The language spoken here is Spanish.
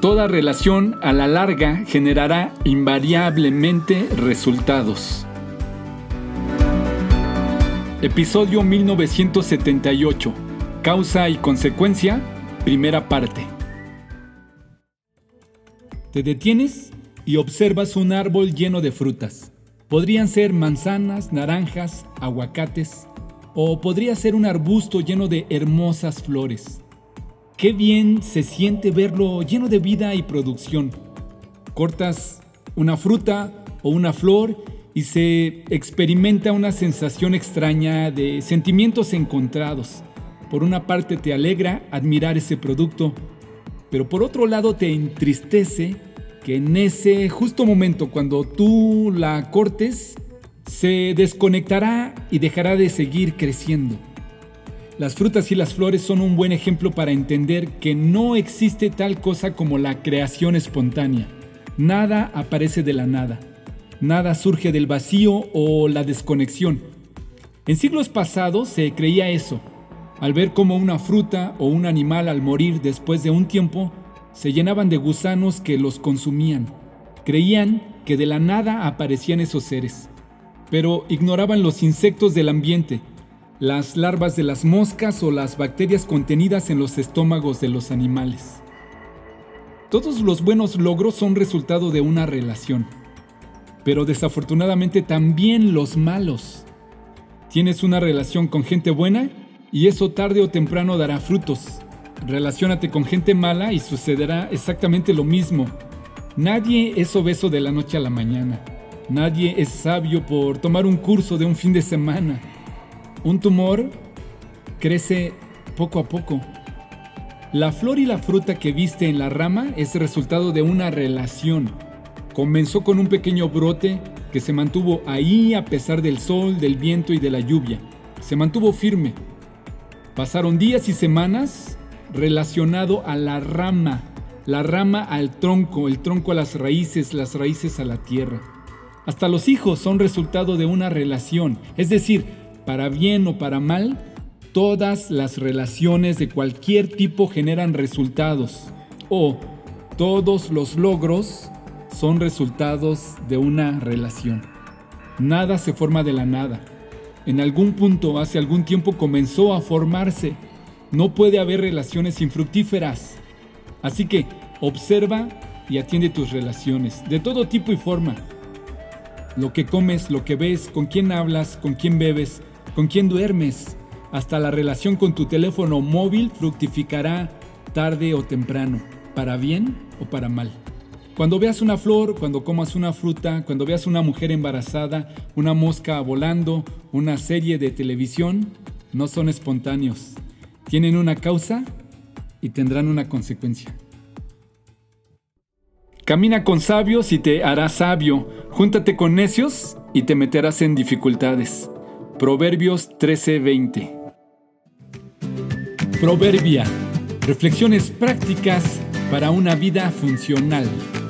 Toda relación a la larga generará invariablemente resultados. Episodio 1978. Causa y consecuencia, primera parte. Te detienes y observas un árbol lleno de frutas. Podrían ser manzanas, naranjas, aguacates, o podría ser un arbusto lleno de hermosas flores. Qué bien se siente verlo lleno de vida y producción. Cortas una fruta o una flor y se experimenta una sensación extraña de sentimientos encontrados. Por una parte te alegra admirar ese producto, pero por otro lado te entristece que en ese justo momento cuando tú la cortes, se desconectará y dejará de seguir creciendo. Las frutas y las flores son un buen ejemplo para entender que no existe tal cosa como la creación espontánea. Nada aparece de la nada. Nada surge del vacío o la desconexión. En siglos pasados se creía eso. Al ver cómo una fruta o un animal al morir después de un tiempo, se llenaban de gusanos que los consumían. Creían que de la nada aparecían esos seres, pero ignoraban los insectos del ambiente, las larvas de las moscas o las bacterias contenidas en los estómagos de los animales. Todos los buenos logros son resultado de una relación, pero desafortunadamente también los malos. Tienes una relación con gente buena y eso tarde o temprano dará frutos. Relaciónate con gente mala y sucederá exactamente lo mismo. Nadie es obeso de la noche a la mañana. Nadie es sabio por tomar un curso de un fin de semana. Un tumor crece poco a poco. La flor y la fruta que viste en la rama es resultado de una relación. Comenzó con un pequeño brote que se mantuvo ahí a pesar del sol, del viento y de la lluvia. Se mantuvo firme. Pasaron días y semanas relacionado a la rama al tronco, el tronco a las raíces a la tierra. Hasta los hijos son resultado de una relación, es decir, para bien o para mal, todas las relaciones de cualquier tipo generan resultados, o todos los logros son resultados de una relación. Nada se forma de la nada. En algún punto, hace algún tiempo, comenzó a formarse. No puede haber relaciones infructíferas. Así que observa y atiende tus relaciones, de todo tipo y forma. Lo que comes, lo que ves, con quién hablas, con quién bebes, con quién duermes, hasta la relación con tu teléfono móvil fructificará tarde o temprano, para bien o para mal. Cuando veas una flor, cuando comas una fruta, cuando veas una mujer embarazada, una mosca volando, una serie de televisión, no son espontáneos. Tienen una causa y tendrán una consecuencia. Camina con sabios y te harás sabio. Júntate con necios y te meterás en dificultades. Proverbios 13:20. Proverbia. Reflexiones prácticas para una vida funcional.